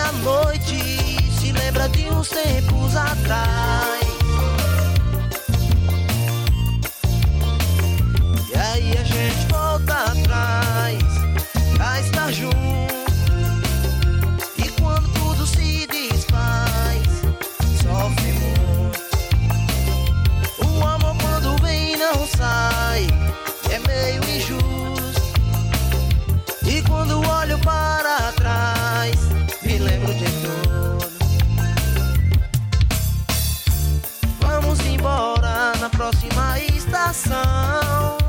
à noite, se lembra de uns tempos atrás. E aí a gente volta atrás pra estar junto. E quando tudo se desfaz, sofre muito. O amor quando vem não sai, é meio injusto. E quando olho para trás, me lembro de tudo. Vamos embora na próxima estação,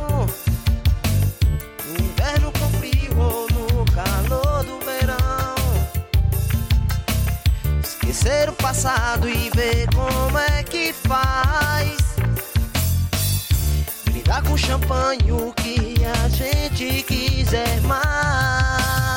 no inverno com frio ou no calor do verão. Esquecer o passado e ver como é que faz. Brindar com champanhe o que a gente quiser mais.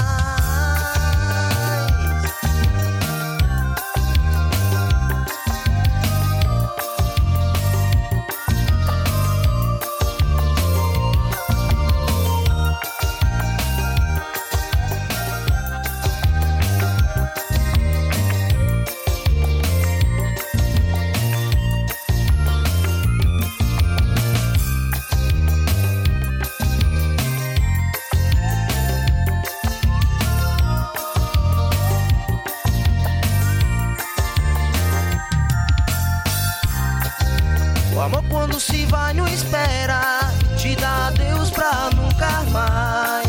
O amor quando se vai não espera, te dá adeus pra nunca mais.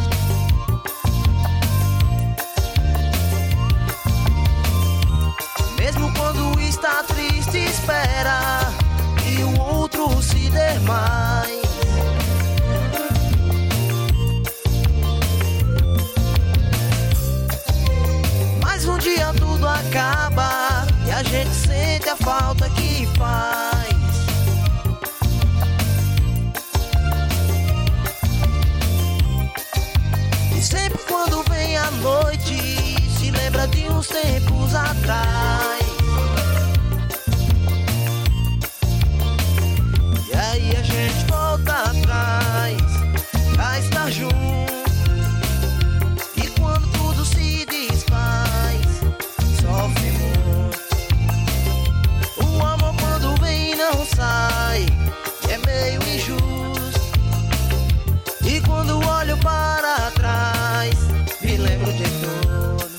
Mesmo quando está triste espera que o outro se dê mais. Mas um dia tudo acaba e a gente sente a falta que faz. Sempre quando vem a noite, se lembra de uns tempos atrás. E aí a gente volta atrás pra estar junto. E quando tudo se desfaz, sofre muito. O amor quando vem não sai, é meio injusto. E quando olho para trás, me lembro de tudo.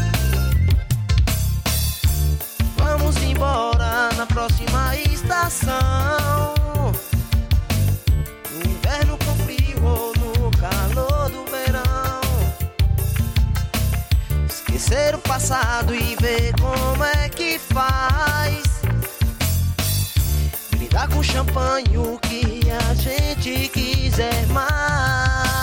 Vamos embora na próxima estação, no inverno com frio ou no calor do verão. Esquecer o passado e ver como é que faz. Brindar com champanhe o que a gente quiser mais.